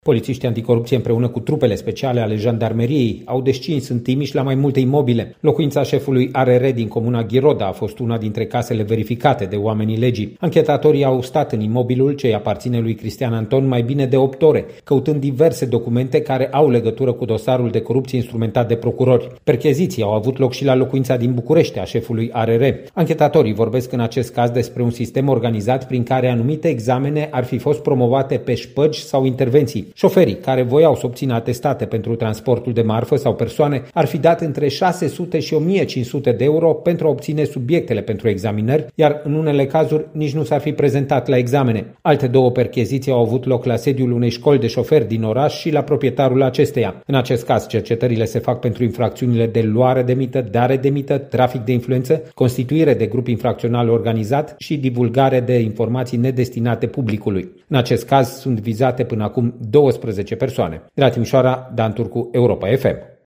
Polițiștii anticorupție împreună cu trupele speciale ale jandarmeriei au descins în Timiș la mai multe imobile. Locuința șefului ARR din comuna Ghiroda a fost una dintre casele verificate de oamenii legii. Anchetatorii au stat în imobilul ce îi aparține lui Cristian Anton mai bine de 8 ore, căutând diverse documente care au legătură cu dosarul de corupție instrumentat de procurori. Percheziții au avut loc și la locuința din București a șefului ARR. Anchetatorii vorbesc în acest caz despre un sistem organizat prin care anumite examene ar fi fost promovate pe șpăgi sau intervenții. Șoferii care voiau să obțină atestate pentru transportul de marfă sau persoane ar fi dat între 600 și 1500 de euro pentru a obține subiectele pentru examinări, iar în unele cazuri nici nu s-ar fi prezentat la examene. Alte două percheziții au avut loc la sediul unei școli de șoferi din oraș și la proprietarul acesteia. În acest caz, cercetările se fac pentru infracțiunile de luare de mită, dare de mită, trafic de influență, constituire de grup infracțional organizat și divulgare de informații nedestinate publicului. În acest caz sunt vizate până acum 12 persoane. De la Timișoara, Dan Turcu, Europa FM.